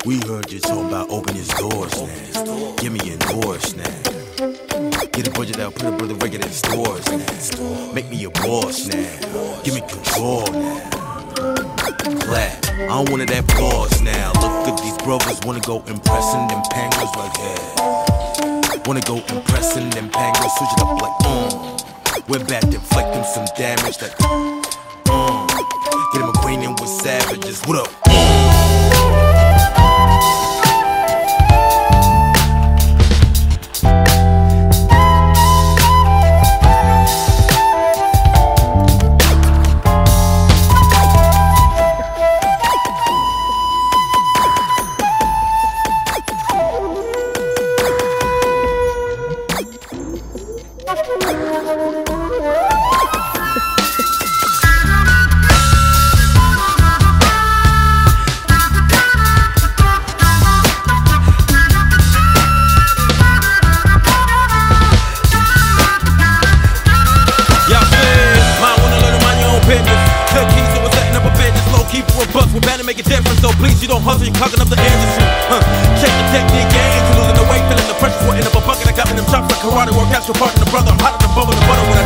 We heard you talking about open your doors now. Give me yours now. Get a budget out, put a brother record in stores now. Make me a boss now. Give me control now. Clap, I don't want that applause now. Look at these brothers, wanna go impressing them penguins like that. Wanna go impressing them penguins, switch it up like we're back to inflicting some damage like get him acquainted with savages. What up? You don't hustle, you're clogging up the industry. Check your technique, yeah, into losing the weight, feeling the pressure, sweating up a bucket. I got me them chops like karate, work out your partner, brother. I'm hotter than bubble, the butter when I